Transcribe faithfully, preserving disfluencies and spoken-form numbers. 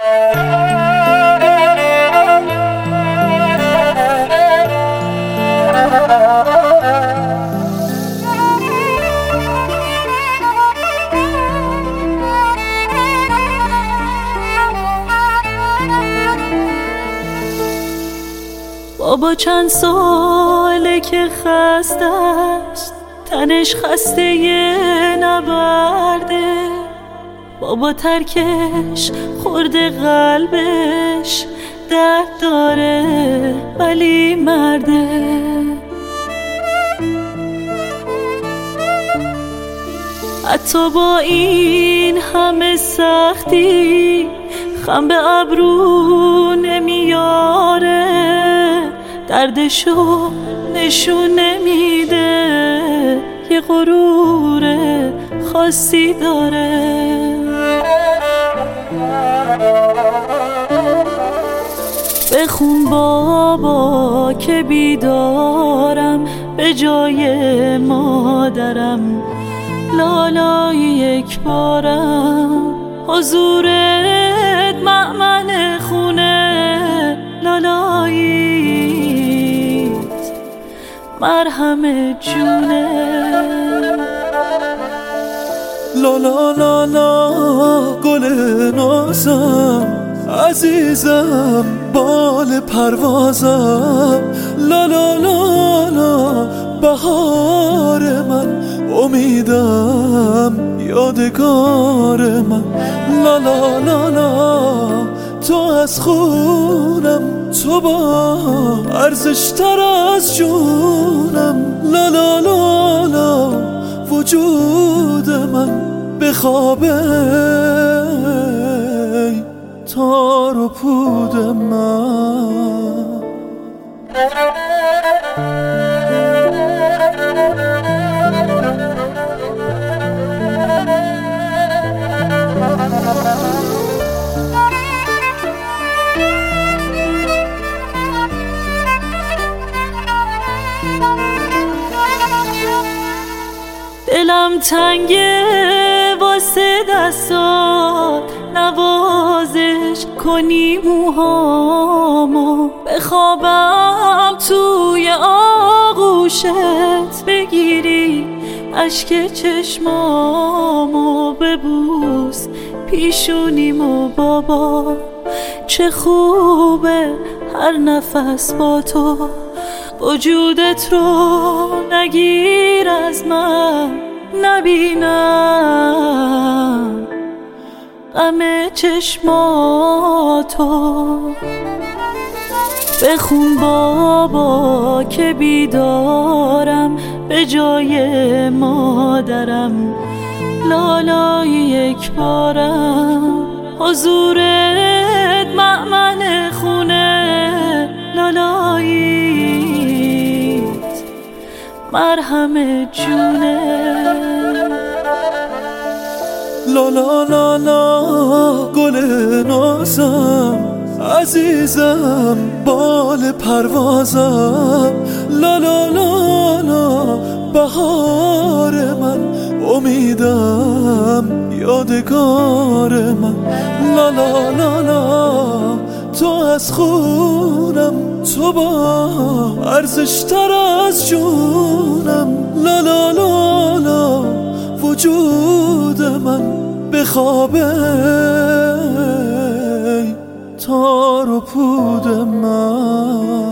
بابا چند ساله که خسته است، تنش خسته یه نبرده. بابا ترکش خورده قلبش درد داره ولی مرده. حتی با این همه سختی خم به ابرو نمیاره، دردشو نشون نمیده، یه غرور خاصی داره. بخون بابا که بیدارم به جای مادرم، لالای یک بارم حضورت مأمن خونه، لالاییت مرهم جونه. لالا لالا گل نازم عزیزم بال پروازم، لالا لالا بهار من امیدم یادگار من، لالا لالا تو از خونم، تو با ارزشتر از جونم، لالا لالا وجود من بخوابه تار و پود من. دلم تنگه واسه دستات، نوازش کنی موهامو، بخوابم توی آغوشت، بگیری اشک چشمامو، ببوس پیشونیمو. بابا چه خوبه هر نفس با تو، وجودت رو نگیر از من، نبینم غم چشماتو. بخون بابا که بیدارم به جای مادرم، لالای یک بارم حضورت مأمن خونه، لالاییت مرهم جونه. لالا لالا گل نازم عزیزم بال پروازم، لالا لالا بهار من امیدم یادگار من، لالا لالا تو از خونم، تو با ارزشتر از جونم، لالا لالا وجود من بخوابه تار و پود من.